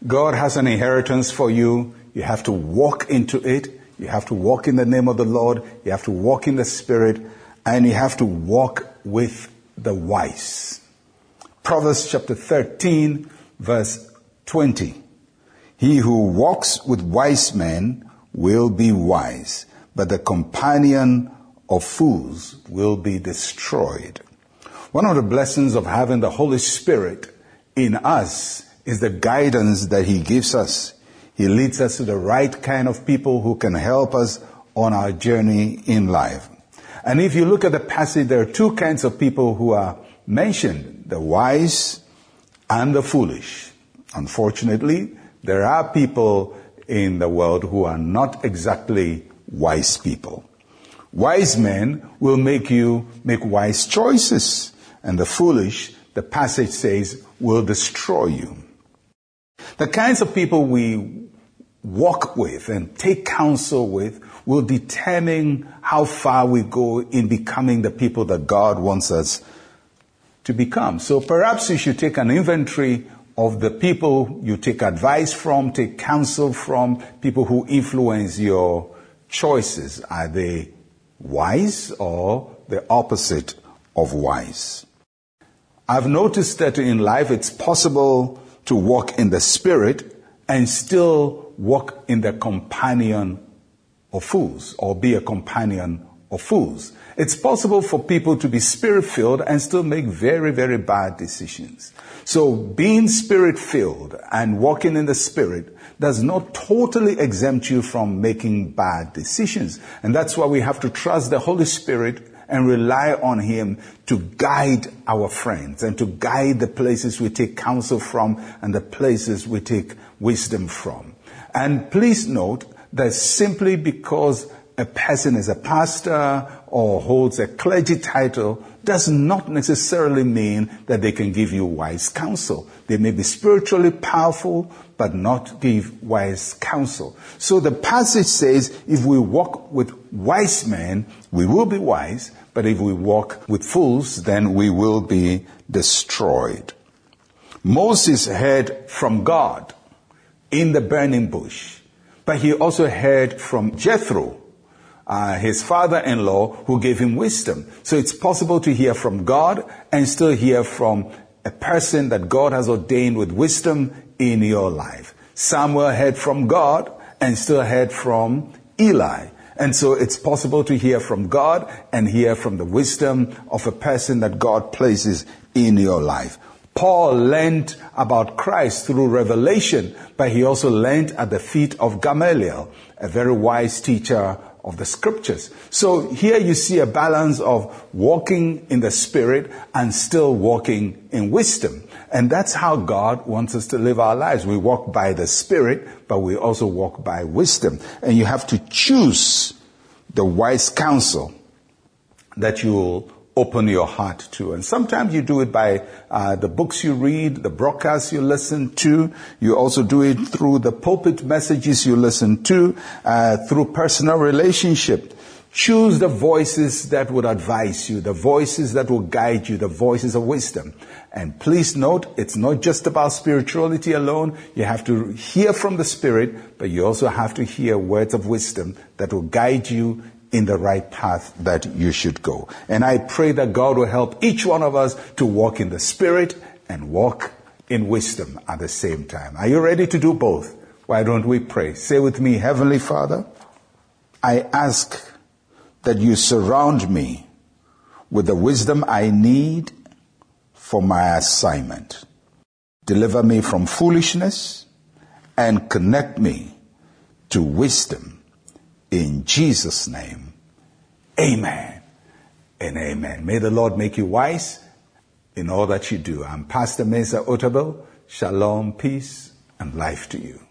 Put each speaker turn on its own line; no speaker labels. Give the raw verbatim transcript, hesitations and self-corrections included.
God has an inheritance for you. You have to walk into it. You have to walk in the name of the Lord. You have to walk in the Spirit. And you have to walk with the wise. Proverbs chapter thirteen, verse twenty. He who walks with wise men will be wise, but the companion of fools will be destroyed. One of the blessings of having the Holy Spirit in us is the guidance that He gives us. He leads us to the right kind of people who can help us on our journey in life. And if you look at the passage, there are two kinds of people who are mentioned, the wise and the foolish. Unfortunately, there are people in the world who are not exactly wise people. Wise men will make you make wise choices, and the foolish, the passage says, will destroy you. The kinds of people we walk with and take counsel with will determine how far we go in becoming the people that God wants us to become. So perhaps you should take an inventory of the people you take advice from, take counsel from, people who influence your choices. Are they wise or the opposite of wise? I've noticed that in life it's possible to walk in the Spirit and still walk in the companion of fools, or be a companion of fools. It's possible for people to be Spirit-filled and still make very, very bad decisions. So being Spirit-filled and walking in the Spirit does not totally exempt you from making bad decisions. And that's why we have to trust the Holy Spirit and rely on Him to guide our friends and to guide the places we take counsel from and the places we take wisdom from. And please note that simply because a person is a pastor or holds a clergy title does not necessarily mean that they can give you wise counsel. They may be spiritually powerful, but not give wise counsel. So the passage says, if we walk with wise men, we will be wise, but if we walk with fools, then we will be destroyed. Moses heard from God in the burning bush, but he also heard from Jethro, Uh, his father-in-law, who gave him wisdom. So it's possible to hear from God and still hear from a person that God has ordained with wisdom in your life. Samuel heard from God and still heard from Eli. And so it's possible to hear from God and hear from the wisdom of a person that God places in your life. Paul learned about Christ through revelation, but he also learned at the feet of Gamaliel, a very wise teacher of the scriptures. So here you see a balance of walking in the Spirit and still walking in wisdom. And that's how God wants us to live our lives. We walk by the Spirit, but we also walk by wisdom. And you have to choose the wise counsel that you will open your heart to. And sometimes you do it by uh, the books you read, the broadcasts you listen to. You also do it through the pulpit messages you listen to, uh, through personal relationship. Choose the voices that would advise you, the voices that will guide you, the voices of wisdom. And please note, it's not just about spirituality alone. You have to hear from the Spirit, but you also have to hear words of wisdom that will guide you in the right path that you should go. And I pray that God will help each one of us to walk in the Spirit and walk in wisdom at the same time. Are you ready to do both? Why don't we pray? Say with me, Heavenly Father, I ask that you surround me with the wisdom I need for my assignment. Deliver me from foolishness and connect me to wisdom. In Jesus' name, amen and amen. May the Lord make you wise in all that you do. I'm Pastor Mensa Otabil. Shalom, peace, and life to you.